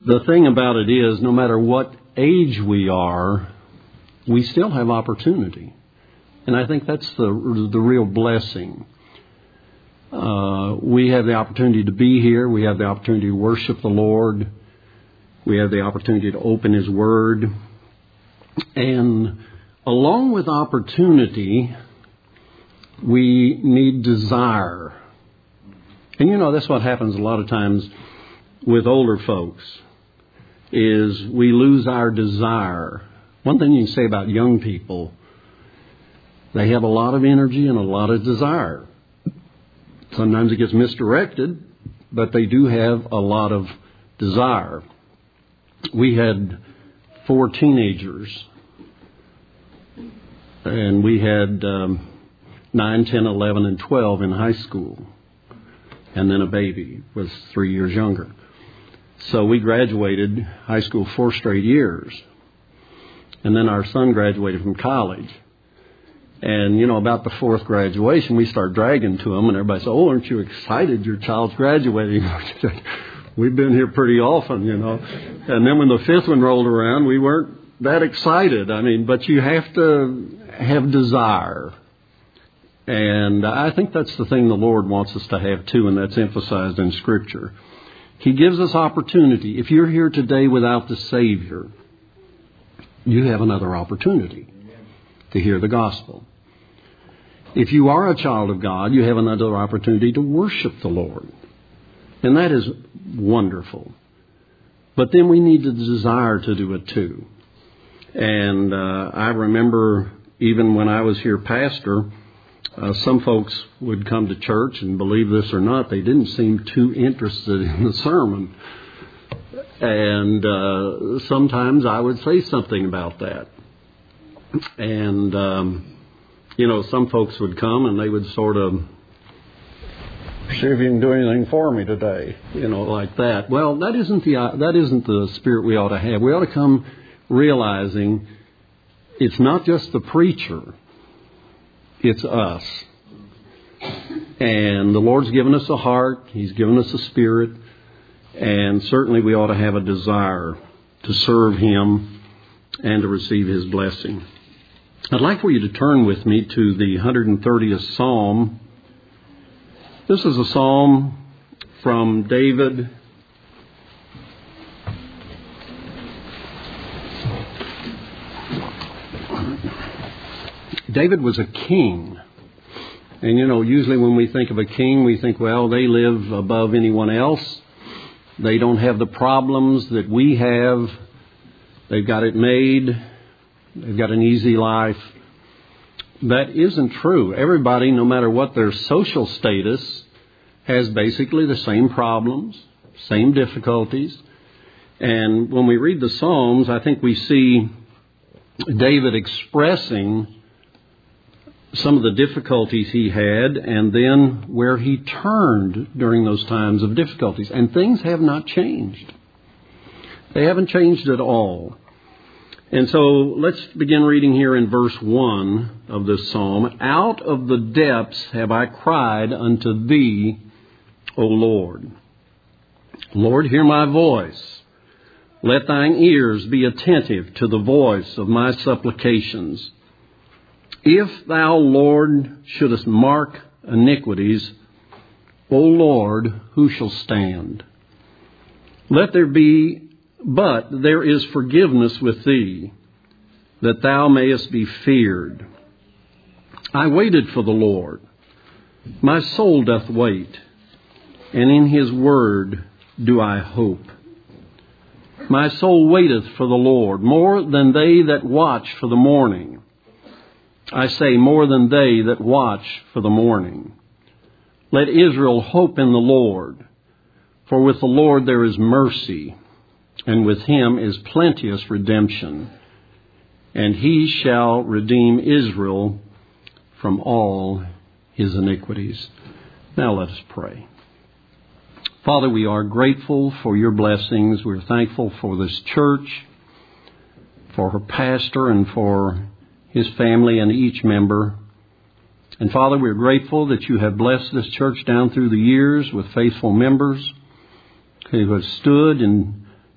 The thing about it is, no matter what age we are, we still have opportunity. And I think that's the real blessing. We have the opportunity to be here. We have the opportunity to worship the Lord. We have the opportunity to open His Word. And along with opportunity, we need desire. And you know, that's what happens a lot of times with older folks, is we lose our desire. One thing you can say about young people, they have a lot of energy and a lot of desire. Sometimes it gets misdirected, but they do have a lot of desire. We had 4 teenagers, and we had 9, 10, 11, and 12 in high school, and then a baby was 3 years younger. So we graduated high school 4 straight years, and then our son graduated from college. And, you know, about the 4th graduation, we start dragging to them, and everybody says, "Oh, aren't you excited your child's graduating?" We've been here pretty often, you know. And then when the 5th one rolled around, we weren't that excited. I mean, but you have to have desire. And I think that's the thing the Lord wants us to have too, and that's emphasized in Scripture. He gives us opportunity. If you're here today without the Savior, you have another opportunity to hear the gospel. If you are a child of God, you have another opportunity to worship the Lord. And that is wonderful. But then we need the desire to do it too. And I remember even when I was here pastor, some folks would come to church, and believe this or not, they didn't seem too interested in the sermon. And sometimes I would say something about that. And, you know, some folks would come and they would sort of, "See if you can do anything for me today," you know, like that. Well, that isn't the spirit we ought to have. We ought to come realizing it's not just the preacher, it's us. And the Lord's given us a heart, He's given us a spirit, and certainly we ought to have a desire to serve Him and to receive His blessing. I'd like for you to turn with me to the 130th Psalm. This is a psalm from David. David was a king. And, you know, usually when we think of a king, we think, well, they live above anyone else. They don't have the problems that we have. They've got it made. They've got an easy life. That isn't true. Everybody, no matter what their social status, has basically the same problems, same difficulties. And when we read the Psalms, I think we see David expressing some of the difficulties he had, and then where he turned during those times of difficulties. And things have not changed. They haven't changed at all. And so let's begin reading here in verse 1 of this psalm. "Out of the depths have I cried unto Thee, O Lord. Lord, hear my voice. Let Thine ears be attentive to the voice of my supplications. If Thou, Lord, shouldest mark iniquities, O Lord, who shall stand? But there is forgiveness with Thee, that Thou mayest be feared. I waited for the Lord. My soul doth wait, and in His word do I hope. My soul waiteth for the Lord, more than they that watch for the morning. I say, more than they that watch for the morning. Let Israel hope in the Lord, for with the Lord there is mercy, and with Him is plenteous redemption, and He shall redeem Israel from all his iniquities." Now let us pray. Father, we are grateful for Your blessings. We're thankful for this church, for her pastor, and for his family and each member. And Father, we're grateful that You have blessed this church down through the years with faithful members who have stood in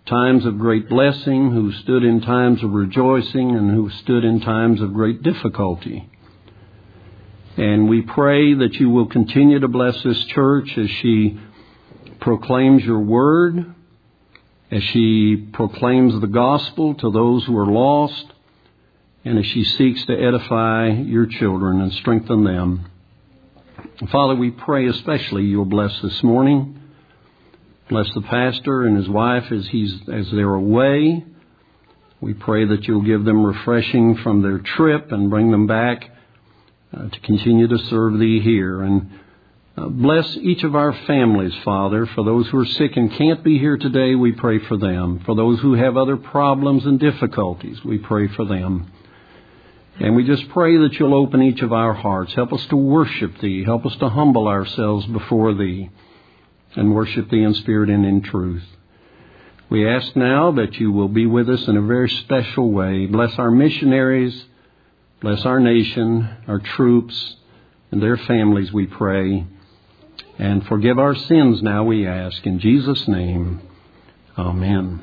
times of great blessing, who stood in times of rejoicing, and who stood in times of great difficulty. And we pray that you will continue to bless this church as she proclaims your word, as she proclaims the gospel to those who are lost, and as she seeks to edify your children and strengthen them. Father, we pray especially you'll bless this morning. Bless the pastor and his wife as they're away. We pray that you'll give them refreshing from their trip and bring them back to continue to serve thee here. And bless each of our families, Father. For those who are sick and can't be here today, we pray for them. For those who have other problems and difficulties, we pray for them. And we just pray that you'll open each of our hearts. Help us to worship thee. Help us to humble ourselves before thee and worship thee in spirit and in truth. We ask now that you will be with us in a very special way. Bless our missionaries. Bless our nation, our troops, and their families, we pray. And forgive our sins now, we ask. In Jesus' name, amen.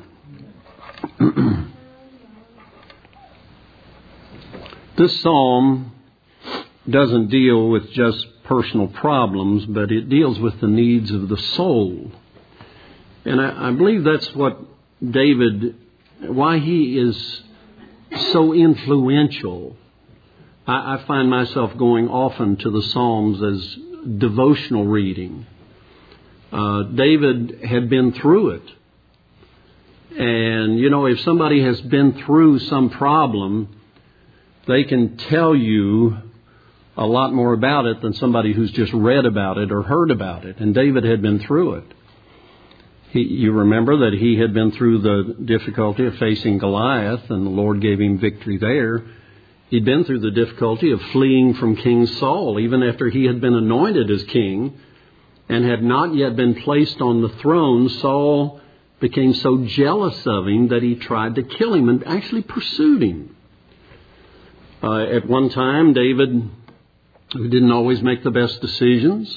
This psalm doesn't deal with just personal problems, but it deals with the needs of the soul. And I believe that's what David, why he is so influential. I find myself going often to the Psalms as devotional reading. David had been through it. And, if somebody has been through some problem, they can tell you a lot more about it than somebody who's just read about it or heard about it. And David had been through it. You remember that he had been through the difficulty of facing Goliath, and the Lord gave him victory there. He'd been through the difficulty of fleeing from King Saul, even after he had been anointed as king and had not yet been placed on the throne. Saul became so jealous of him that he tried to kill him and actually pursued him. At one time, David, who didn't always make the best decisions,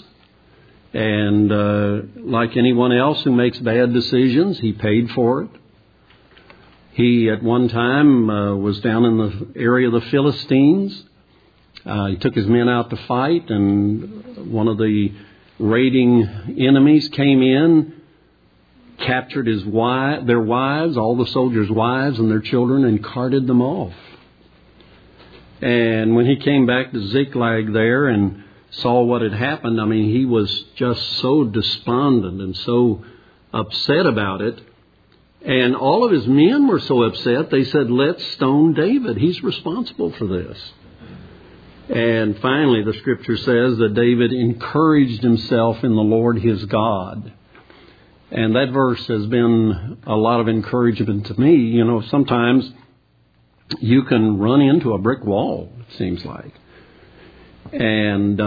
and like anyone else who makes bad decisions, he paid for it. He, at one time, was down in the area of the Philistines. He took his men out to fight, and one of the raiding enemies came in, captured their wives, all the soldiers' wives and their children, and carted them off. And when he came back to Ziklag there and saw what had happened, he was just so despondent and so upset about it. And all of his men were so upset, they said, let's stone David. He's responsible for this. And finally, the scripture says that David encouraged himself in the Lord his God. And that verse has been a lot of encouragement to me. Sometimes you can run into a brick wall, it seems like. And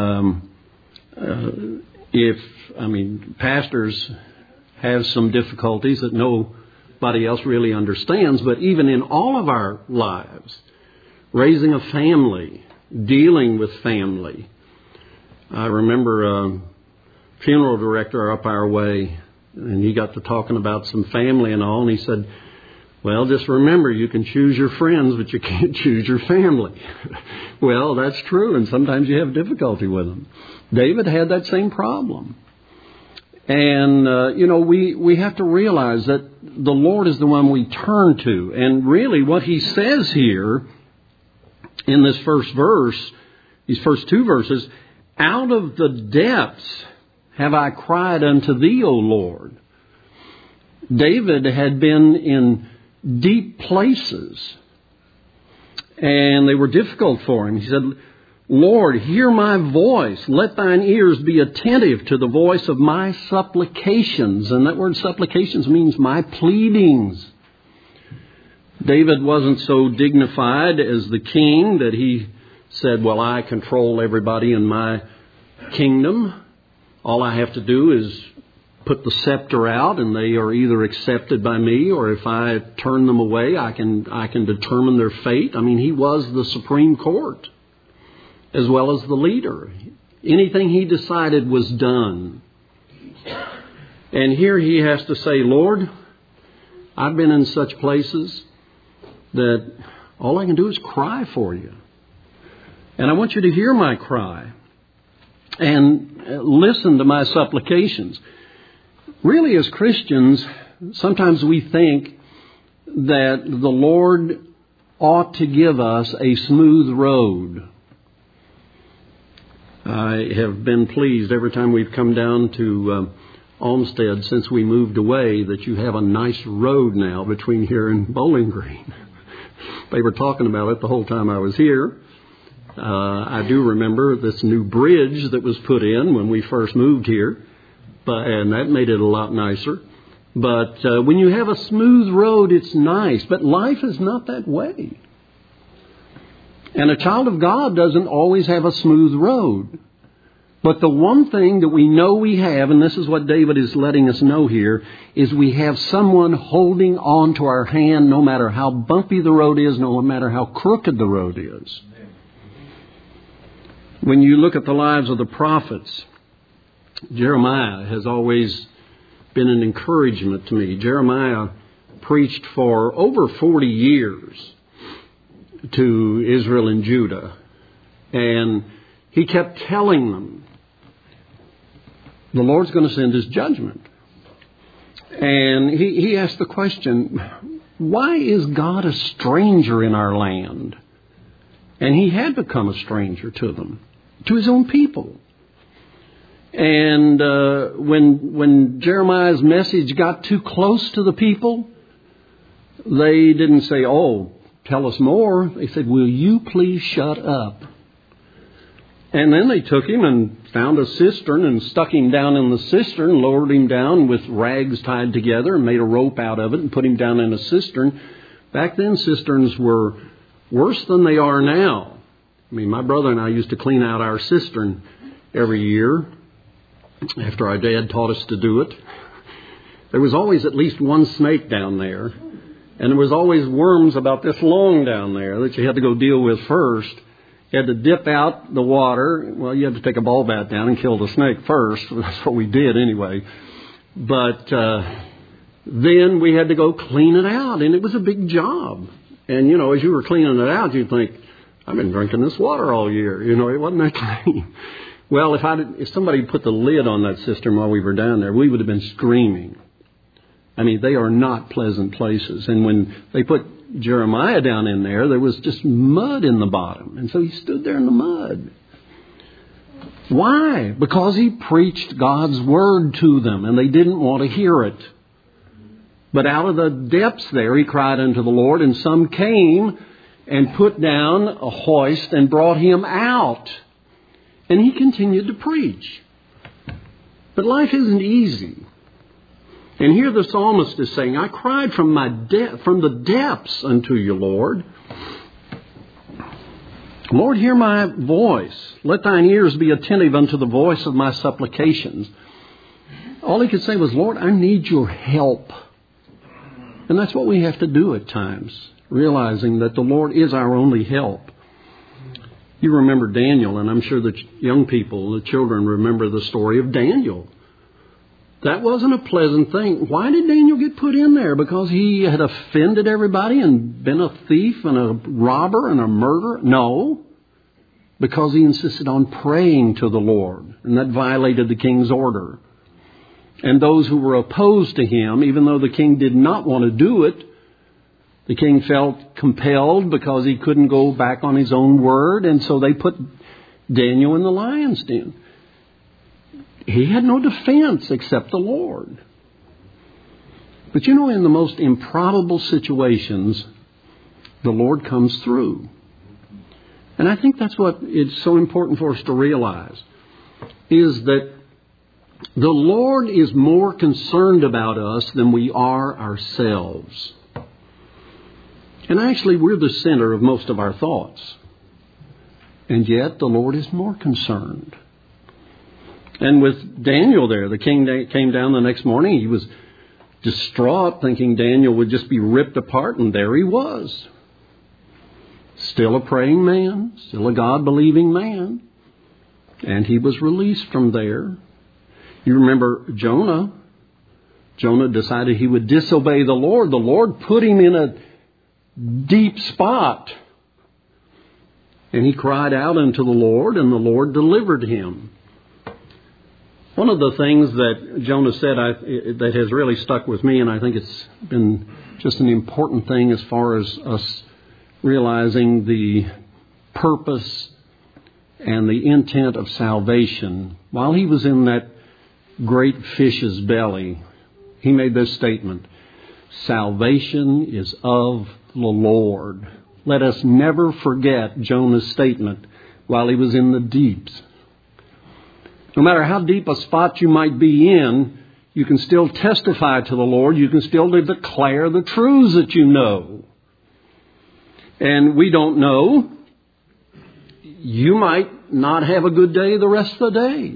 pastors have some difficulties that nobody else really understands, but even in all of our lives, raising a family, dealing with family. I remember a funeral director up our way, and he got to talking about some family and all, and he said, well, just remember, you can choose your friends, but you can't choose your family. Well, that's true, and sometimes you have difficulty with them. David had that same problem. And, we have to realize that the Lord is the one we turn to. And really what he says here in this first verse, these first two verses, out of the depths have I cried unto thee, O Lord. David had been in deep places, and they were difficult for him. He said, Lord, hear my voice. Let thine ears be attentive to the voice of my supplications. And that word supplications means my pleadings. David wasn't so dignified as the king that he said, well, I control everybody in my kingdom. All I have to do is put the scepter out, and they are either accepted by me, or if I turn them away, I can determine their fate. He was the Supreme Court as well as the leader. Anything he decided was done. And here he has to say, Lord, I've been in such places that all I can do is cry for you. And I want you to hear my cry and listen to my supplications. Really, as Christians, sometimes we think that the Lord ought to give us a smooth road. I have been pleased every time we've come down to Olmsted since we moved away that you have a nice road now between here and Bowling Green. They were talking about it the whole time I was here. I do remember this new bridge that was put in when we first moved here, and that made it a lot nicer. But when you have a smooth road, it's nice. But life is not that way. And a child of God doesn't always have a smooth road. But the one thing that we know we have, and this is what David is letting us know here, is we have someone holding on to our hand no matter how bumpy the road is, no matter how crooked the road is. When you look at the lives of the prophets, Jeremiah has always been an encouragement to me. Jeremiah preached for over 40 years to Israel and Judah. And he kept telling them, the Lord's going to send His judgment. And he asked the question, why is God a stranger in our land? And He had become a stranger to them, to His own people. And when Jeremiah's message got too close to the people, they didn't say, oh, tell us more. They said, will you please shut up? And then they took him and found a cistern and stuck him down in the cistern, lowered him down with rags tied together and made a rope out of it and put him down in a cistern. Back then, cisterns were worse than they are now. I mean, my brother and I used to clean out our cistern every year after our dad taught us to do it. There was always at least one snake down there. And there was always worms about this long down there that you had to go deal with first. You had to dip out the water. Well, you had to take a ball bat down and kill the snake first. That's what we did anyway. But then we had to go clean it out, and it was a big job. And, you know, as you were cleaning it out, you'd think, I've been drinking this water all year. You know, it wasn't that clean. Well, if somebody put the lid on that cistern while we were down there, we would have been screaming. I mean, they are not pleasant places. And when they put Jeremiah down in there, there was just mud in the bottom. And so he stood there in the mud. Why? Because he preached God's word to them, and they didn't want to hear it. But out of the depths there, he cried unto the Lord, and some came and put down a hoist and brought him out. And he continued to preach. But life isn't easy. And here the psalmist is saying, I cried from the depths unto you, Lord. Lord, hear my voice. Let thine ears be attentive unto the voice of my supplications. All he could say was, Lord, I need your help. And that's what we have to do at times, realizing that the Lord is our only help. You remember Daniel, and I'm sure that young people, the children, remember the story of Daniel. That wasn't a pleasant thing. Why did Daniel get put in there? Because he had offended everybody and been a thief and a robber and a murderer? No. Because he insisted on praying to the Lord, and that violated the king's order. And those who were opposed to him, even though the king did not want to do it, the king felt compelled because he couldn't go back on his own word, and so they put Daniel in the lion's den. He had no defense except the Lord. But you know, in the most improbable situations, the Lord comes through. And I think that's what it's so important for us to realize, is that the Lord is more concerned about us than we are ourselves. And actually, we're the center of most of our thoughts. And yet, the Lord is more concerned. And with Daniel there, the king came down the next morning. He was distraught, thinking Daniel would just be ripped apart. And there he was. Still a praying man, still a God-believing man. And he was released from there. You remember Jonah. Jonah decided he would disobey the Lord put him in a deep spot. And he cried out unto the Lord, and the Lord delivered him. One of the things that Jonah said that has really stuck with me, and I think it's been just an important thing as far as us realizing the purpose and the intent of salvation. While he was in that great fish's belly, he made this statement: salvation is of the Lord. Let us never forget Jonah's statement while he was in the deeps. No matter how deep a spot you might be in, you can still testify to the Lord. You can still declare the truths that you know. And we don't know. You might not have a good day the rest of the day.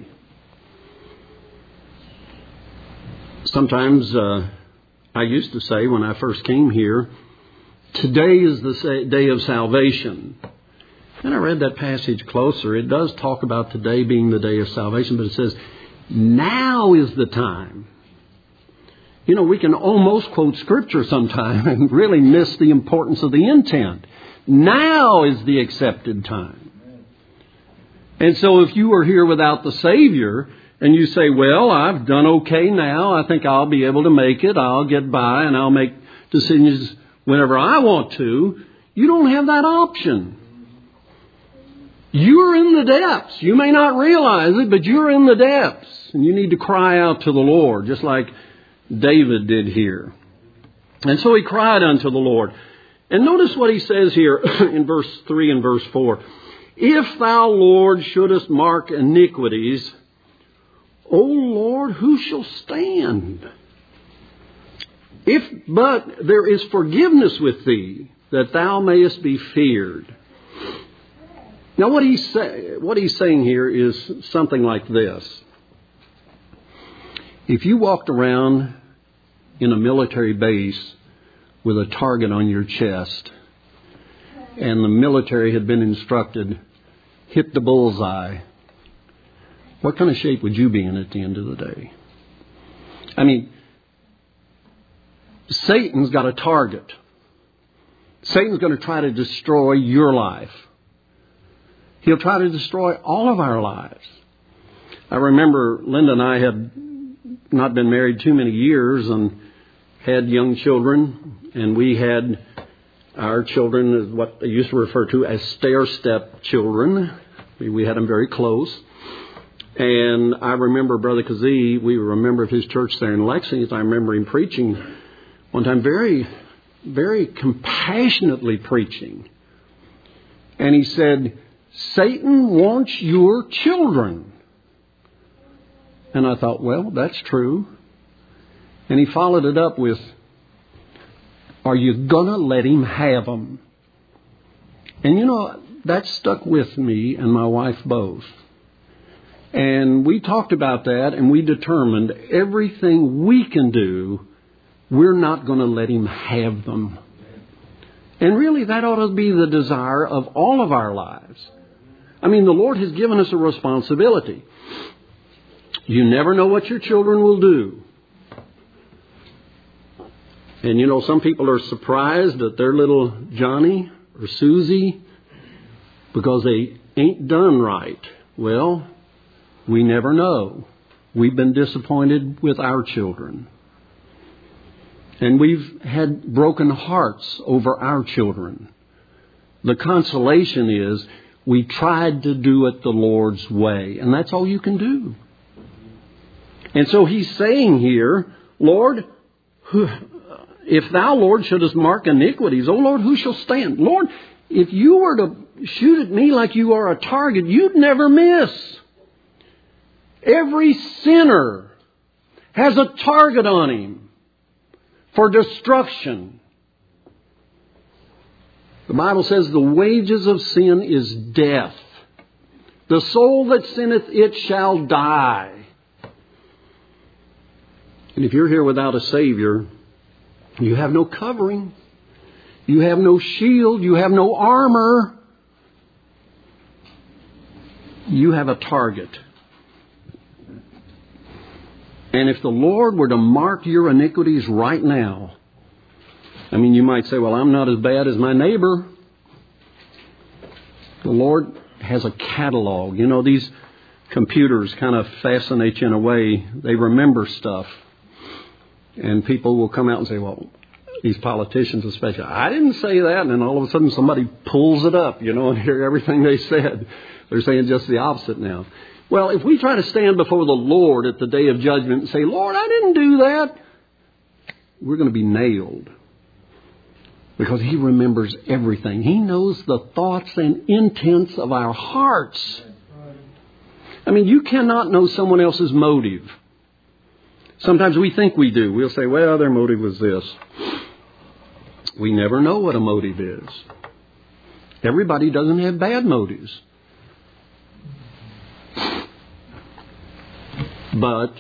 Sometimes I used to say when I first came here, today is the day of salvation. And I read that passage closer. It does talk about today being the day of salvation, but it says, now is the time. You know, we can almost quote Scripture sometime and really miss the importance of the intent. Now is the accepted time. And so if you are here without the Savior and you say, well, I've done okay now, I think I'll be able to make it, I'll get by and I'll make decisions whenever I want to, you don't have that option. You're in the depths. You may not realize it, but you're in the depths. And you need to cry out to the Lord, just like David did here. And so he cried unto the Lord. And notice what he says here in verse 3 and verse 4. If thou, Lord, shouldest mark iniquities, O Lord, who shall stand? But there is forgiveness with thee, that thou mayest be feared. Now what he's saying here is something like this. If you walked around in a military base with a target on your chest, and the military had been instructed, hit the bullseye, what kind of shape would you be in at the end of the day? I mean, Satan's got a target. Satan's going to try to destroy your life. He'll try to destroy all of our lives. I remember Linda and I had not been married too many years and had young children. And we had our children as what they used to refer to as stair-step children. We had them very close. And I remember Brother Kazee, we were a member of his church there in Lexington. I remember him preaching one time, very, very compassionately preaching. And he said, Satan wants your children. And I thought, well, that's true. And he followed it up with, are you going to let him have them? And you know, that stuck with me and my wife both. And we talked about that and we determined everything we can do, we're not going to let him have them. And really that ought to be the desire of all of our lives. I mean, the Lord has given us a responsibility. You never know what your children will do. And you know, some people are surprised at their little Johnny or Susie because they ain't done right. Well, we never know. We've been disappointed with our children. And we've had broken hearts over our children. The consolation is we tried to do it the Lord's way. And that's all you can do. And so he's saying here, Lord, if thou, Lord, shouldest mark iniquities, O Lord, who shall stand? Lord, if you were to shoot at me like you are a target, you'd never miss. Every sinner has a target on him for destruction. The Bible says the wages of sin is death. The soul that sinneth, it shall die. And if you're here without a Savior, you have no covering. You have no shield. You have no armor. You have a target. And if the Lord were to mark your iniquities right now, I mean, you might say, well, I'm not as bad as my neighbor. The Lord has a catalog. You know, these computers kind of fascinate you in a way. They remember stuff. And people will come out and say, well, these politicians especially, I didn't say that. And then all of a sudden somebody pulls it up, and hear everything they said. They're saying just the opposite now. Well, if we try to stand before the Lord at the day of judgment and say, Lord, I didn't do that, we're going to be nailed. Because He remembers everything. He knows the thoughts and intents of our hearts. I mean, you cannot know someone else's motive. Sometimes we think we do. We'll say, well, their motive was this. We never know what a motive is. Everybody doesn't have bad motives. But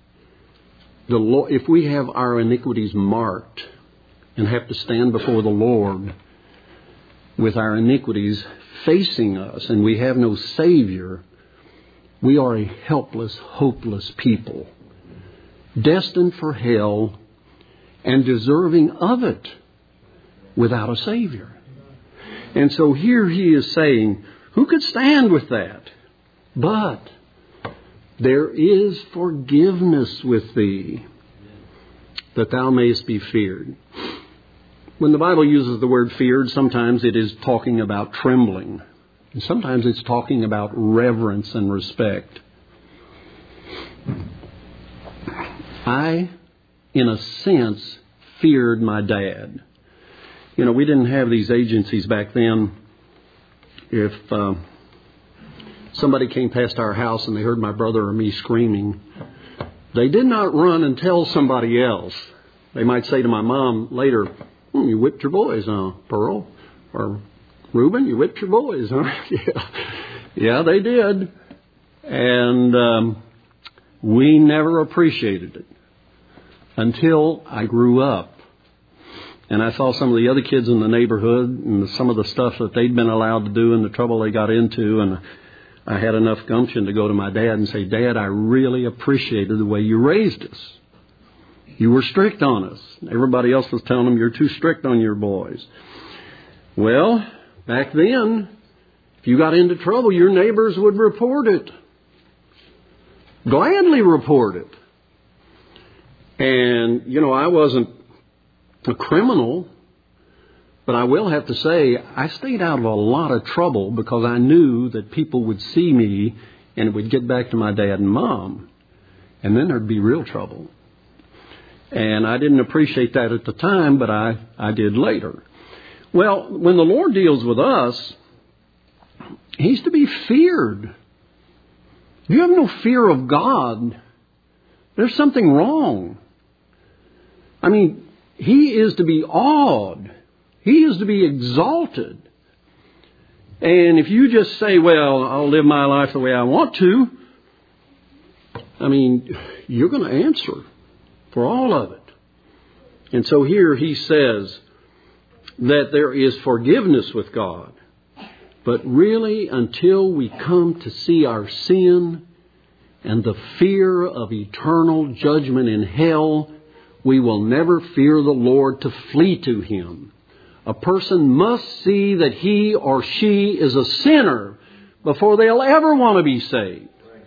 if we have our iniquities marked and have to stand before the Lord with our iniquities facing us and we have no Savior, we are a helpless, hopeless people, destined for hell and deserving of it without a Savior. And so here He is saying, who could stand with that? But there is forgiveness with thee, that thou mayest be feared. When the Bible uses the word feared, sometimes it is talking about trembling. And sometimes it's talking about reverence and respect. I, in a sense, feared my dad. We didn't have these agencies back then. If somebody came past our house and they heard my brother or me screaming, they did not run and tell somebody else. They might say to my mom later, you whipped your boys, huh, Pearl? Or, Reuben, you whipped your boys, huh? Yeah, they did. And we never appreciated it until I grew up. And I saw some of the other kids in the neighborhood and some of the stuff that they'd been allowed to do and the trouble they got into. And I had enough gumption to go to my dad and say, Dad, I really appreciated the way you raised us. You were strict on us. Everybody else was telling them you're too strict on your boys. Well, back then, if you got into trouble, your neighbors would report it. Gladly report it. And, I wasn't a criminal, but I will have to say I stayed out of a lot of trouble because I knew that people would see me and it would get back to my dad and mom. And then there'd be real trouble. And I didn't appreciate that at the time, but I did later. Well, when the Lord deals with us, He's to be feared. If you have no fear of God, there's something wrong. I mean, He is to be awed. He is to be exalted. And if you just say, well, I'll live my life the way I want to, I mean, you're going to answer for all of it. And so here He says that there is forgiveness with God. But really, until we come to see our sin and the fear of eternal judgment in hell, we will never fear the Lord to flee to Him. A person must see that he or she is a sinner before they'll ever want to be saved.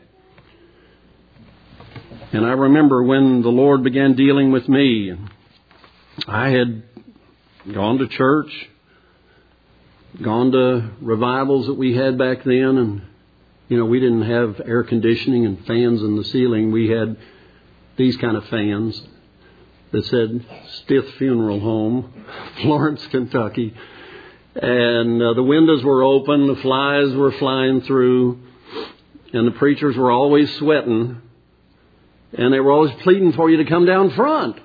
And I remember when the Lord began dealing with me, I had gone to church, gone to revivals that we had back then, and, we didn't have air conditioning and fans in the ceiling. We had these kind of fans that said Stith Funeral Home, Florence, Kentucky. And the windows were open, the flies were flying through, and the preachers were always sweating. And they were always pleading for you to come down front.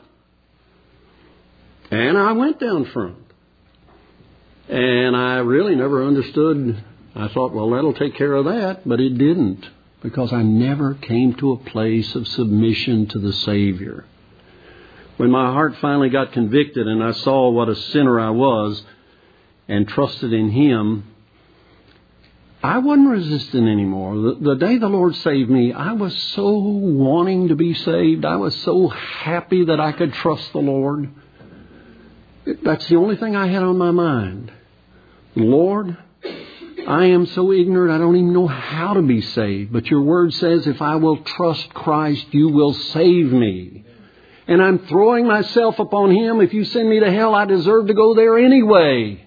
And I went down front. And I really never understood. I thought, well, that'll take care of that. But it didn't. Because I never came to a place of submission to the Savior. When my heart finally got convicted and I saw what a sinner I was and trusted in Him, I wasn't resisting anymore. The day the Lord saved me, I was so wanting to be saved. I was so happy that I could trust the Lord. That's the only thing I had on my mind. Lord, I am so ignorant, I don't even know how to be saved. But your word says if I will trust Christ, you will save me. And I'm throwing myself upon Him. If you send me to hell, I deserve to go there anyway.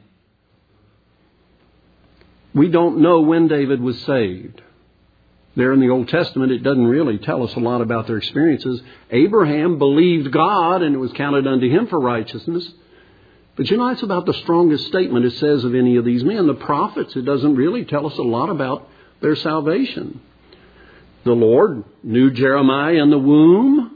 We don't know when David was saved. There in the Old Testament, it doesn't really tell us a lot about their experiences. Abraham believed God and it was counted unto him for righteousness. But you know, that's about the strongest statement it says of any of these men. The prophets, it doesn't really tell us a lot about their salvation. The Lord knew Jeremiah in the womb.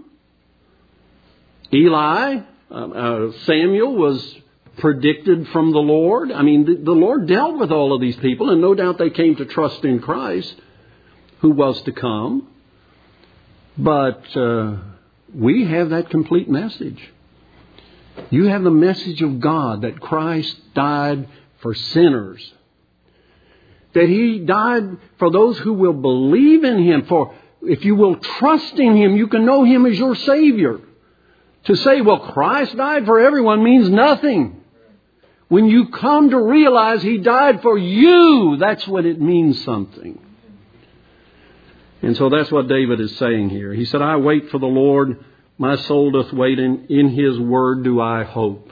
Samuel was predicted from the Lord. I mean, the Lord dealt with all of these people, and no doubt they came to trust in Christ, who was to come. But we have that complete message. You have the message of God that Christ died for sinners. That He died for those who will believe in Him. For if you will trust in Him, you can know Him as your Savior. To say, well, Christ died for everyone means nothing. When you come to realize He died for you, that's when it means something. And so that's what David is saying here. He said, I wait for the Lord. My soul doth wait. In His word do I hope.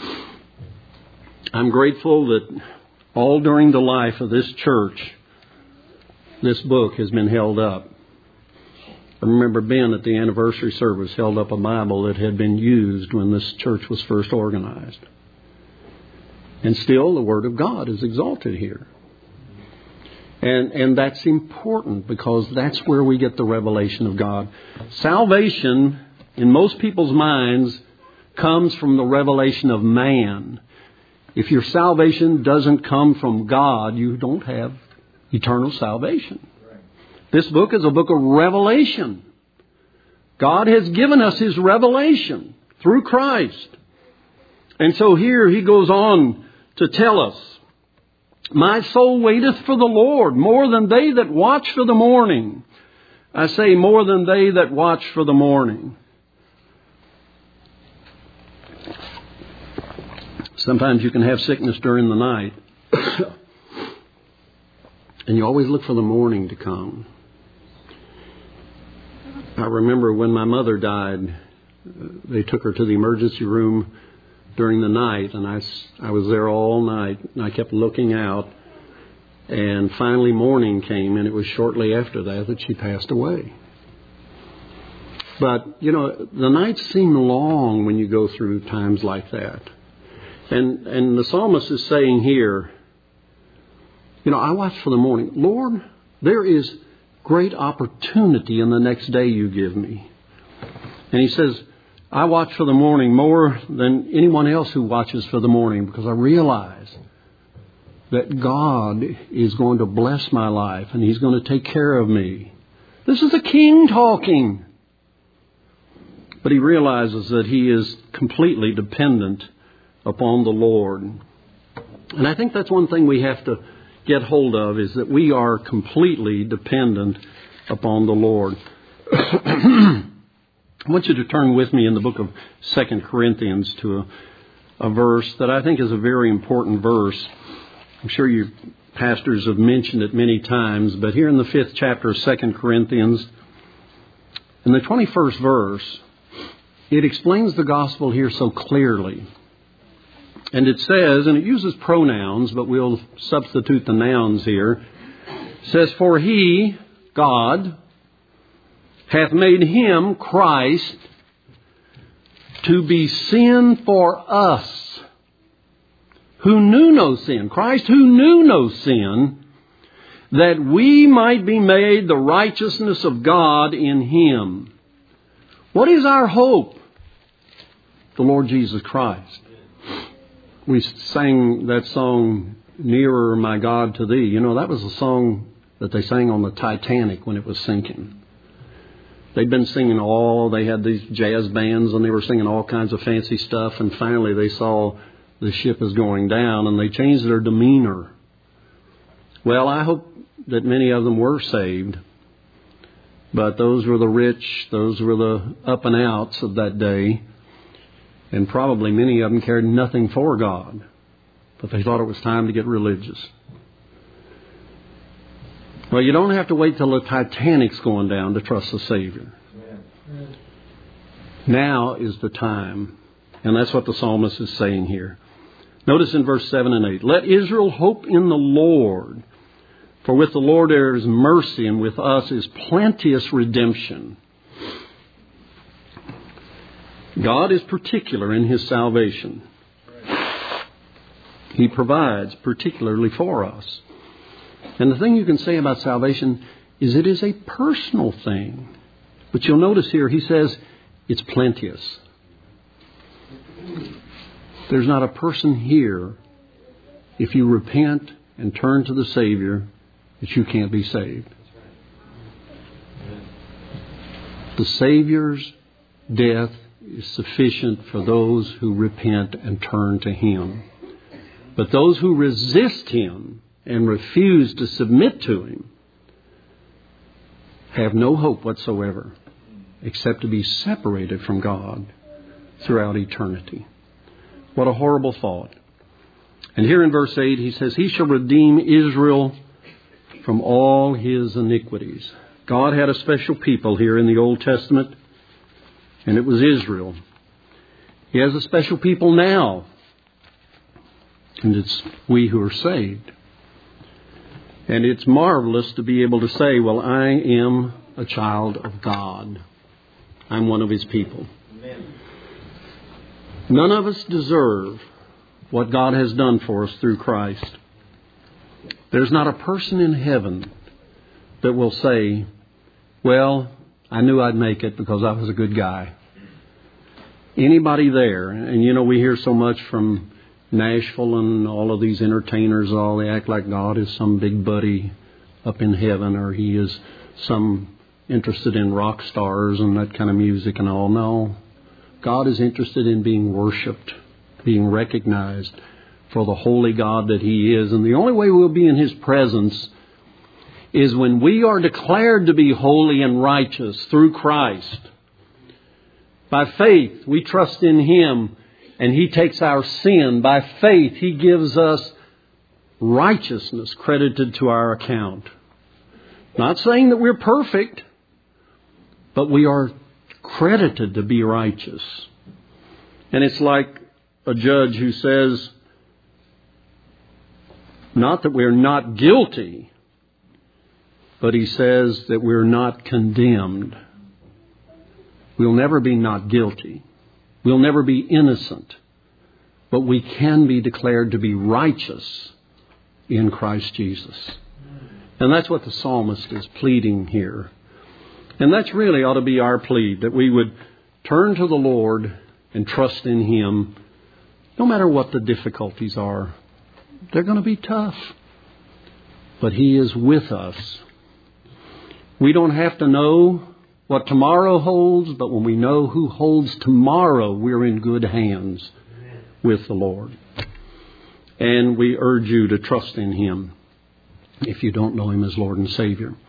I'm grateful that all during the life of this church, this book has been held up. I remember Ben at the anniversary service held up a Bible that had been used when this church was first organized. And still the Word of God is exalted here. And that's important because that's where we get the revelation of God. Salvation, in most people's minds, comes from the revelation of man. If your salvation doesn't come from God, you don't have eternal salvation. This book is a book of revelation. God has given us His revelation through Christ. And so here he goes on to tell us, my soul waiteth for the Lord more than they that watch for the morning. I say more than they that watch for the morning. Sometimes you can have sickness during the night. And you always look for the morning to come. I remember when my mother died, they took her to the emergency room during the night, and I was there all night, and I kept looking out, and finally morning came, and it was shortly after that she passed away. But, you know, the nights seem long when you go through times like that. And the psalmist is saying here, you know, I watch for the morning. Lord, there is great opportunity in the next day you give me. And he says, I watch for the morning more than anyone else who watches for the morning because I realize that God is going to bless my life and He's going to take care of me. This is a king talking. But he realizes that he is completely dependent upon the Lord. And I think that's one thing we have to get hold of, is that we are completely dependent upon the Lord. I want you to turn with me in the book of 2 Corinthians to a verse that I think is a very important verse. I'm sure you pastors have mentioned it many times, but here in the 5th chapter of 2 Corinthians, in the 21st verse, it explains the gospel here so clearly. And it says, and it uses pronouns, but we'll substitute the nouns here. It says, for He, God, hath made Him, Christ, to be sin for us, who knew no sin. Christ who knew no sin, that we might be made the righteousness of God in Him. What is our hope? The Lord Jesus Christ. We sang that song, Nearer, My God, to Thee. You know, that was a song that they sang on the Titanic when it was sinking. They'd been singing they had these jazz bands and they were singing all kinds of fancy stuff. And finally they saw the ship is going down and they changed their demeanor. Well, I hope that many of them were saved. But those were the rich, those were the up and outs of that day. And probably many of them cared nothing for God. But they thought it was time to get religious. Well, you don't have to wait till the Titanic's going down to trust the Savior. Now is the time. And that's what the psalmist is saying here. Notice in verse 7 and 8. Let Israel hope in the Lord. For with the Lord there is mercy, and with us is plenteous redemption. God is particular in His salvation. He provides particularly for us. And the thing you can say about salvation is it is a personal thing. But you'll notice here, he says it's plenteous. There's not a person here, if you repent and turn to the Savior, that you can't be saved. The Savior's death is sufficient for those who repent and turn to Him. But those who resist Him and refuse to submit to Him have no hope whatsoever except to be separated from God throughout eternity. What a horrible thought. And here in verse 8 he says, He shall redeem Israel from all his iniquities. God had a special people here in the Old Testament, and it was Israel. He has a special people now, and it's we who are saved. And it's marvelous to be able to say, well, I am a child of God. I'm one of His people. Amen. None of us deserve what God has done for us through Christ. There's not a person in heaven that will say, well, I knew I'd make it because I was a good guy. Anybody there, and you know, we hear so much from Nashville and all of these entertainers, all they act like God is some big buddy up in heaven, or He is some interested in rock stars and that kind of music and all. No, God is interested in being worshipped, being recognized for the holy God that He is. And the only way we'll be in His presence is when we are declared to be holy and righteous through Christ. By faith, we trust in Him, and He takes our sin. By faith, He gives us righteousness credited to our account. Not saying that we're perfect, but we are credited to be righteous. And it's like a judge who says, not that we're not guilty, but he says that we're not condemned. We'll never be not guilty. We'll never be innocent. But we can be declared to be righteous in Christ Jesus. And that's what the psalmist is pleading here. And that's really ought to be our plea, that we would turn to the Lord and trust in Him, no matter what the difficulties are. They're going to be tough. But He is with us. We don't have to know what tomorrow holds, but when we know who holds tomorrow, we're in good hands with the Lord. And we urge you to trust in Him if you don't know Him as Lord and Savior.